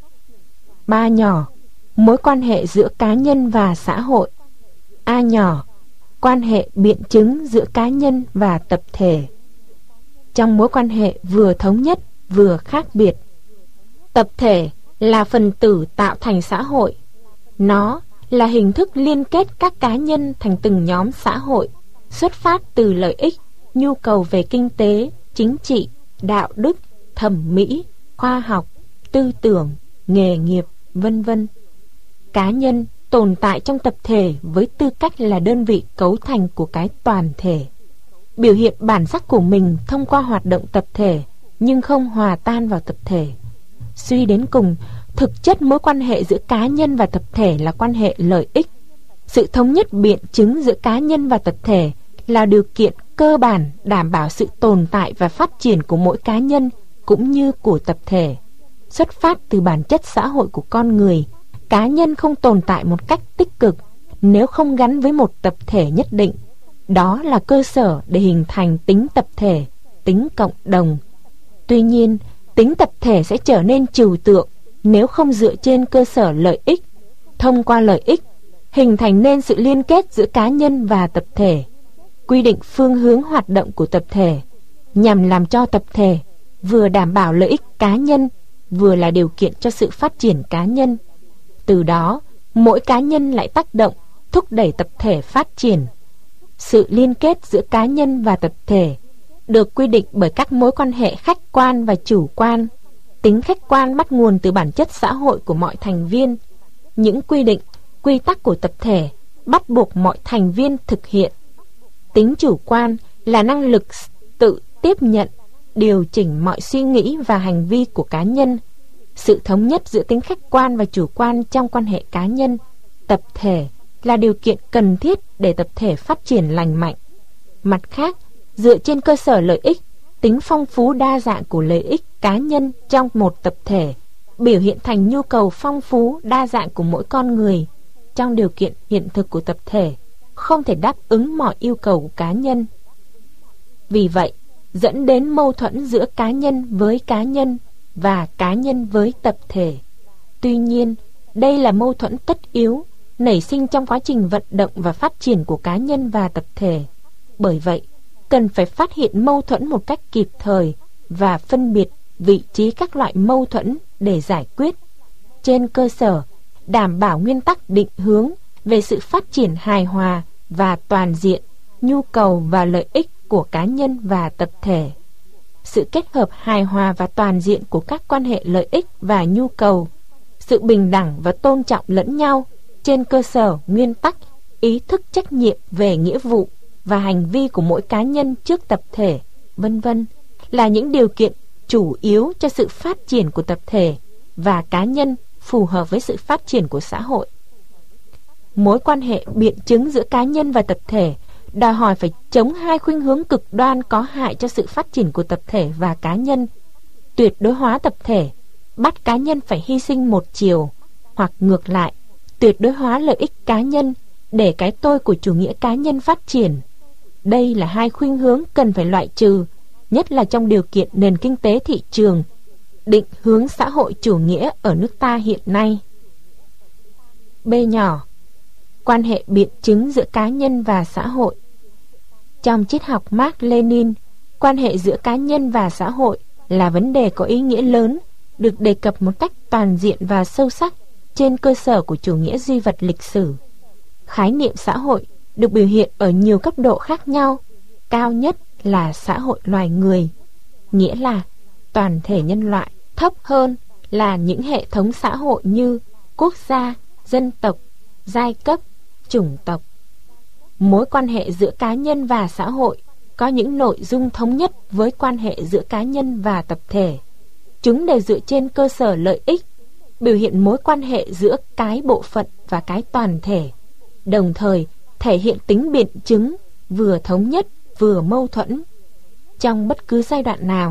Ba nhỏ, mối quan hệ giữa cá nhân và xã hội. A nhỏ, quan hệ biện chứng giữa cá nhân và tập thể. Trong mối quan hệ vừa thống nhất vừa khác biệt, tập thể là phần tử tạo thành xã hội. Nó là hình thức liên kết các cá nhân thành từng nhóm xã hội, xuất phát từ lợi ích, nhu cầu về kinh tế, chính trị, đạo đức, thẩm mỹ, khoa học, tư tưởng, nghề nghiệp, vân vân. Cá nhân tồn tại trong tập thể với tư cách là đơn vị cấu thành của cái toàn thể, biểu hiện bản sắc của mình thông qua hoạt động tập thể nhưng không hòa tan vào tập thể. Suy đến cùng, thực chất mối quan hệ giữa cá nhân và tập thể là quan hệ lợi ích. Sự thống nhất biện chứng giữa cá nhân và tập thể là điều kiện cơ bản đảm bảo sự tồn tại và phát triển của mỗi cá nhân cũng như của tập thể. Xuất phát từ bản chất xã hội của con người, cá nhân không tồn tại một cách tích cực nếu không gắn với một tập thể nhất định. Đó là cơ sở để hình thành tính tập thể, tính cộng đồng. Tuy nhiên, tính tập thể sẽ trở nên trừu tượng nếu không dựa trên cơ sở lợi ích. Thông qua lợi ích, hình thành nên sự liên kết giữa cá nhân và tập thể, quy định phương hướng hoạt động của tập thể, nhằm làm cho tập thể vừa đảm bảo lợi ích cá nhân, vừa là điều kiện cho sự phát triển cá nhân. Từ đó, mỗi cá nhân lại tác động, thúc đẩy tập thể phát triển. Sự liên kết giữa cá nhân và tập thể được quy định bởi các mối quan hệ khách quan và chủ quan. Tính khách quan bắt nguồn từ bản chất xã hội của mọi thành viên. Những quy định, quy tắc của tập thể bắt buộc mọi thành viên thực hiện. Tính chủ quan là năng lực tự tiếp nhận, điều chỉnh mọi suy nghĩ và hành vi của cá nhân. Sự thống nhất giữa tính khách quan và chủ quan trong quan hệ cá nhân, tập thể là điều kiện cần thiết để tập thể phát triển lành mạnh. Mặt khác, dựa trên cơ sở lợi ích, tính phong phú đa dạng của lợi ích cá nhân trong một tập thể biểu hiện thành nhu cầu phong phú đa dạng của mỗi con người. Trong điều kiện hiện thực của tập thể, không thể đáp ứng mọi yêu cầu của cá nhân. Vì vậy, dẫn đến mâu thuẫn giữa cá nhân với cá nhân và cá nhân với tập thể. Tuy nhiên, đây là mâu thuẫn tất yếu, nảy sinh trong quá trình vận động và phát triển của cá nhân và tập thể. Bởi vậy, cần phải phát hiện mâu thuẫn một cách kịp thời và phân biệt vị trí các loại mâu thuẫn để giải quyết. Trên cơ sở, đảm bảo nguyên tắc định hướng về sự phát triển hài hòa và toàn diện, nhu cầu và lợi ích của cá nhân và tập thể. Sự kết hợp hài hòa và toàn diện của các quan hệ lợi ích và nhu cầu, sự bình đẳng và tôn trọng lẫn nhau trên cơ sở nguyên tắc, ý thức trách nhiệm về nghĩa vụ và hành vi của mỗi cá nhân trước tập thể, vân vân là những điều kiện chủ yếu cho sự phát triển của tập thể và cá nhân phù hợp với sự phát triển của xã hội. Mối quan hệ biện chứng giữa cá nhân và tập thể đòi hỏi phải chống hai khuynh hướng cực đoan có hại cho sự phát triển của tập thể và cá nhân. Tuyệt đối hóa tập thể, bắt cá nhân phải hy sinh một chiều, hoặc ngược lại, tuyệt đối hóa lợi ích cá nhân để cái tôi của chủ nghĩa cá nhân phát triển. Đây là hai khuynh hướng cần phải loại trừ, nhất là trong điều kiện nền kinh tế thị trường, định hướng xã hội chủ nghĩa ở nước ta hiện nay. B nhỏ, quan hệ biện chứng giữa cá nhân và xã hội. Trong triết học Mác Lênin, quan hệ giữa cá nhân và xã hội là vấn đề có ý nghĩa lớn, được đề cập một cách toàn diện và sâu sắc trên cơ sở của chủ nghĩa duy vật lịch sử. Khái niệm xã hội được biểu hiện ở nhiều cấp độ khác nhau, cao nhất là xã hội loài người, nghĩa là toàn thể nhân loại. Thấp hơn là những hệ thống xã hội như quốc gia, dân tộc, giai cấp, chủng tộc. Mối quan hệ giữa cá nhân và xã hội có những nội dung thống nhất với quan hệ giữa cá nhân và tập thể. Chúng đều dựa trên cơ sở lợi ích, biểu hiện mối quan hệ giữa cái bộ phận và cái toàn thể, đồng thời thể hiện tính biện chứng, vừa thống nhất vừa mâu thuẫn. Trong bất cứ giai đoạn nào,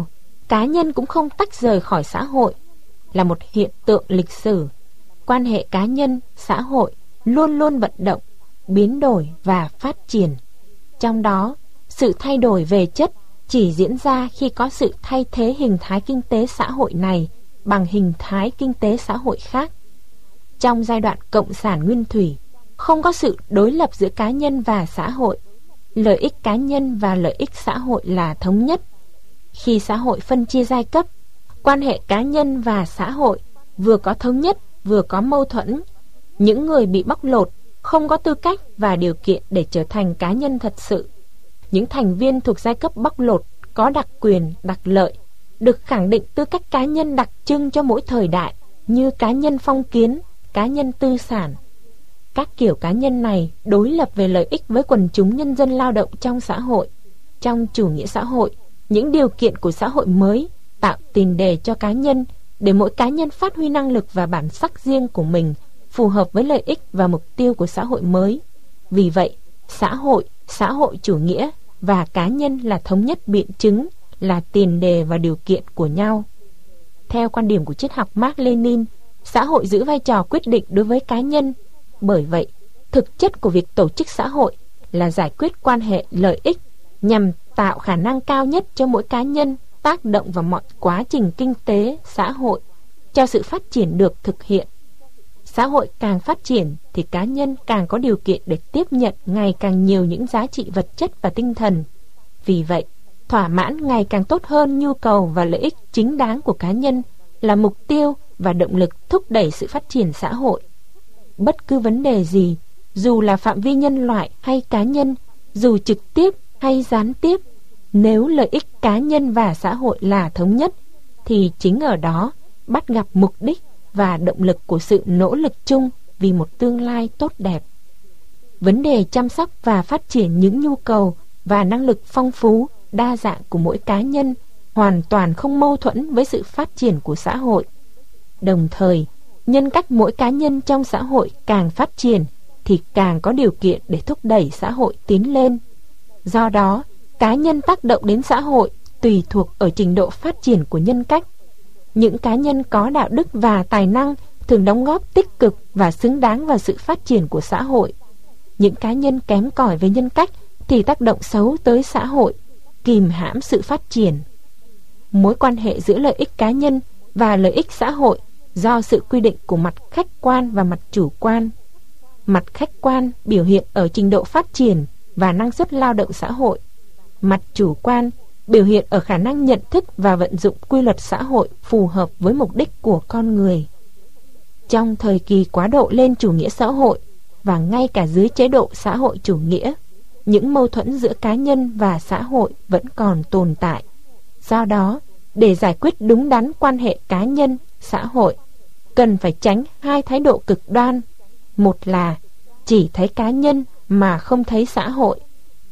cá nhân cũng không tách rời khỏi xã hội, là một hiện tượng lịch sử. Quan hệ cá nhân, xã hội luôn luôn vận động, biến đổi và phát triển. Trong đó, sự thay đổi về chất chỉ diễn ra khi có sự thay thế hình thái kinh tế xã hội này bằng hình thái kinh tế xã hội khác. Trong giai đoạn cộng sản nguyên thủy, không có sự đối lập giữa cá nhân và xã hội. Lợi ích cá nhân và lợi ích xã hội là thống nhất. Khi xã hội phân chia giai cấp, quan hệ cá nhân và xã hội vừa có thống nhất vừa có mâu thuẫn. Những người bị bóc lột không có tư cách và điều kiện để trở thành cá nhân thật sự. Những thành viên thuộc giai cấp bóc lột có đặc quyền, đặc lợi, được khẳng định tư cách cá nhân đặc trưng cho mỗi thời đại, như cá nhân phong kiến, cá nhân tư sản. Các kiểu cá nhân này đối lập về lợi ích với quần chúng nhân dân lao động trong xã hội. Trong chủ nghĩa xã hội, những điều kiện của xã hội mới tạo tiền đề cho cá nhân để mỗi cá nhân phát huy năng lực và bản sắc riêng của mình, phù hợp với lợi ích và mục tiêu của xã hội mới. Vì vậy, xã hội, xã hội chủ nghĩa và cá nhân là thống nhất biện chứng, là tiền đề và điều kiện của nhau. Theo quan điểm của triết học Mác Lênin, xã hội giữ vai trò quyết định đối với cá nhân. Bởi vậy, thực chất của việc tổ chức xã hội là giải quyết quan hệ lợi ích nhằm tạo khả năng cao nhất cho mỗi cá nhân tác động vào mọi quá trình kinh tế, xã hội, cho sự phát triển được thực hiện. Xã hội càng phát triển thì cá nhân càng có điều kiện để tiếp nhận ngày càng nhiều những giá trị vật chất và tinh thần. Vì vậy, thỏa mãn ngày càng tốt hơn nhu cầu và lợi ích chính đáng của cá nhân là mục tiêu và động lực thúc đẩy sự phát triển xã hội. Bất cứ vấn đề gì, dù là phạm vi nhân loại hay cá nhân, dù trực tiếp hay gián tiếp, nếu lợi ích cá nhân và xã hội là thống nhất, thì chính ở đó bắt gặp mục đích và động lực của sự nỗ lực chung vì một tương lai tốt đẹp. Vấn đề chăm sóc và phát triển những nhu cầu và năng lực phong phú, đa dạng của mỗi cá nhân hoàn toàn không mâu thuẫn với sự phát triển của xã hội. Đồng thời, nhân cách mỗi cá nhân trong xã hội càng phát triển thì càng có điều kiện để thúc đẩy xã hội tiến lên. Do đó, cá nhân tác động đến xã hội tùy thuộc ở trình độ phát triển của nhân cách. Những cá nhân có đạo đức và tài năng thường đóng góp tích cực và xứng đáng vào sự phát triển của xã hội. Những cá nhân kém cỏi về nhân cách thì tác động xấu tới xã hội, kìm hãm sự phát triển. Mối quan hệ giữa lợi ích cá nhân và lợi ích xã hội do sự quy định của mặt khách quan và mặt chủ quan. Mặt khách quan biểu hiện ở trình độ phát triển và năng suất lao động xã hội. Mặt chủ quan biểu hiện ở khả năng nhận thức và vận dụng quy luật xã hội phù hợp với mục đích của con người. Trong thời kỳ quá độ lên chủ nghĩa xã hội và ngay cả dưới chế độ xã hội chủ nghĩa, những mâu thuẫn giữa cá nhân và xã hội vẫn còn tồn tại. Do đó, để giải quyết đúng đắn quan hệ cá nhân, xã hội, cần phải tránh hai thái độ cực đoan. Một là chỉ thấy cá nhân mà không thấy xã hội,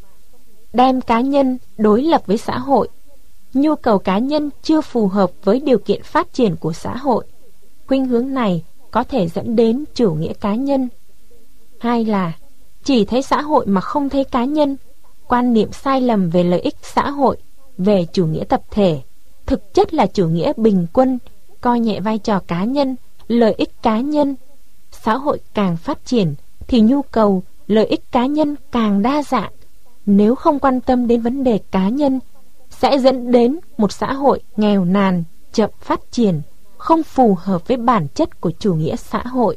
đem cá nhân đối lập với xã hội. Nhu cầu cá nhân chưa phù hợp với điều kiện phát triển của xã hội. Khuynh hướng này có thể dẫn đến chủ nghĩa cá nhân. Hai là chỉ thấy xã hội mà không thấy cá nhân, quan niệm sai lầm về lợi ích xã hội, về chủ nghĩa tập thể, thực chất là chủ nghĩa bình quân, coi nhẹ vai trò cá nhân, lợi ích cá nhân. Xã hội càng phát triển thì nhu cầu, lợi ích cá nhân càng đa dạng. Nếu không quan tâm đến vấn đề cá nhân, sẽ dẫn đến một xã hội nghèo nàn, chậm phát triển, không phù hợp với bản chất của chủ nghĩa xã hội.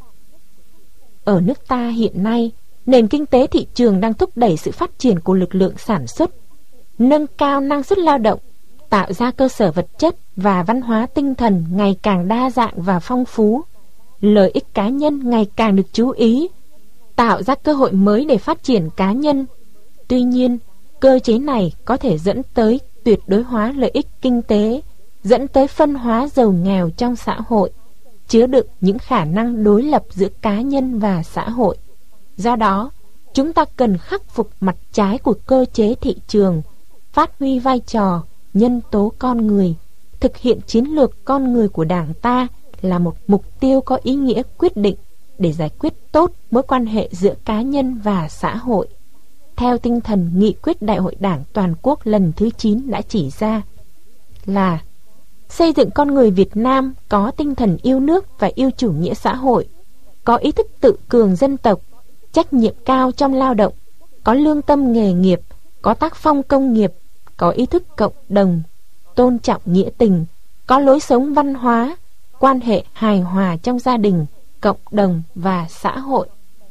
Ở nước ta hiện nay, nền kinh tế thị trường đang thúc đẩy sự phát triển của lực lượng sản xuất, nâng cao năng suất lao động, tạo ra cơ sở vật chất và văn hóa tinh thần ngày càng đa dạng và phong phú. Lợi ích cá nhân ngày càng được chú ý, tạo ra cơ hội mới để phát triển cá nhân. Tuy nhiên, cơ chế này có thể dẫn tới tuyệt đối hóa lợi ích kinh tế, dẫn tới phân hóa giàu nghèo trong xã hội, chứa đựng những khả năng đối lập giữa cá nhân và xã hội. Do đó, chúng ta cần khắc phục mặt trái của cơ chế thị trường, phát huy vai trò nhân tố con người. Thực hiện chiến lược con người của Đảng ta là một mục tiêu có ý nghĩa quyết định để giải quyết tốt mối quan hệ giữa cá nhân và xã hội. Theo tinh thần nghị quyết Đại hội Đảng toàn quốc lần thứ chín đã chỉ ra là xây dựng con người Việt Nam có tinh thần yêu nước và yêu chủ nghĩa xã hội, có ý thức tự cường dân tộc, trách nhiệm cao trong lao động, có lương tâm nghề nghiệp, có tác phong công nghiệp, có ý thức cộng đồng, tôn trọng nghĩa tình, có lối sống văn hóa, quan hệ hài hòa trong gia đình, cộng đồng và xã hội.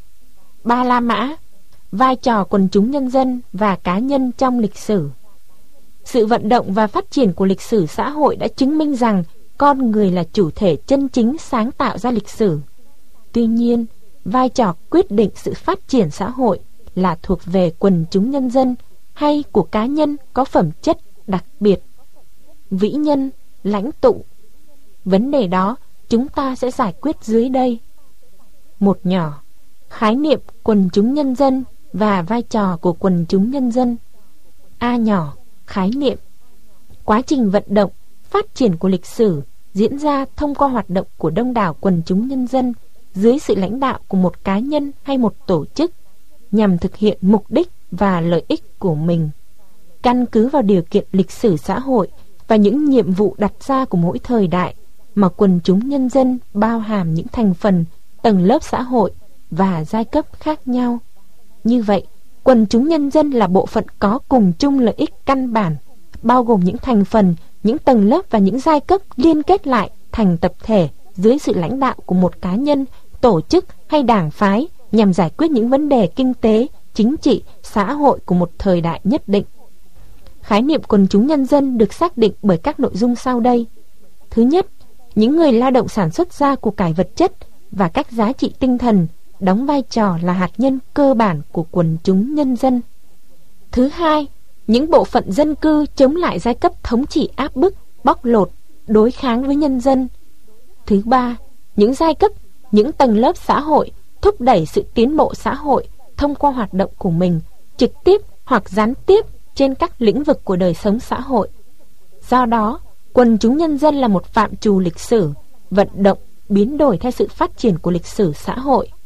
Ba La Mã, vai trò quần chúng nhân dân và cá nhân trong lịch sử. Sự vận động và phát triển của lịch sử xã hội đã chứng minh rằng con người là chủ thể chân chính sáng tạo ra lịch sử. Tuy nhiên, vai trò quyết định sự phát triển xã hội là thuộc về quần chúng nhân dân hay của cá nhân có phẩm chất đặc biệt, vĩ nhân, lãnh tụ. Vấn đề đó chúng ta sẽ giải quyết dưới đây. Một nhỏ, khái niệm quần chúng nhân dân và vai trò của quần chúng nhân dân. A nhỏ, khái niệm. Quá trình vận động, phát triển của lịch sử diễn ra thông qua hoạt động của đông đảo quần chúng nhân dân dưới sự lãnh đạo của một cá nhân hay một tổ chức nhằm thực hiện mục đích và lợi ích của mình. Căn cứ vào điều kiện lịch sử xã hội và những nhiệm vụ đặt ra của mỗi thời đại mà quần chúng nhân dân bao hàm những thành phần, tầng lớp xã hội và giai cấp khác nhau. Như vậy, quần chúng nhân dân là bộ phận có cùng chung lợi ích căn bản, bao gồm những thành phần, những tầng lớp và những giai cấp liên kết lại thành tập thể dưới sự lãnh đạo của một cá nhân, tổ chức hay đảng phái nhằm giải quyết những vấn đề kinh tế, chính trị, xã hội của một thời đại nhất định. Khái niệm quần chúng nhân dân được xác định bởi các nội dung sau đây. Thứ nhất, những người lao động sản xuất ra của cải vật chất và các giá trị tinh thần đóng vai trò là hạt nhân cơ bản của quần chúng nhân dân. Thứ hai, những bộ phận dân cư chống lại giai cấp thống trị áp bức, bóc lột, đối kháng với nhân dân. Thứ ba, những giai cấp, những tầng lớp xã hội thúc đẩy sự tiến bộ xã hội thông qua hoạt động của mình, trực tiếp hoặc gián tiếp trên các lĩnh vực của đời sống xã hội. Do đó, quần chúng nhân dân là một phạm trù lịch sử, vận động, biến đổi theo sự phát triển của lịch sử xã hội.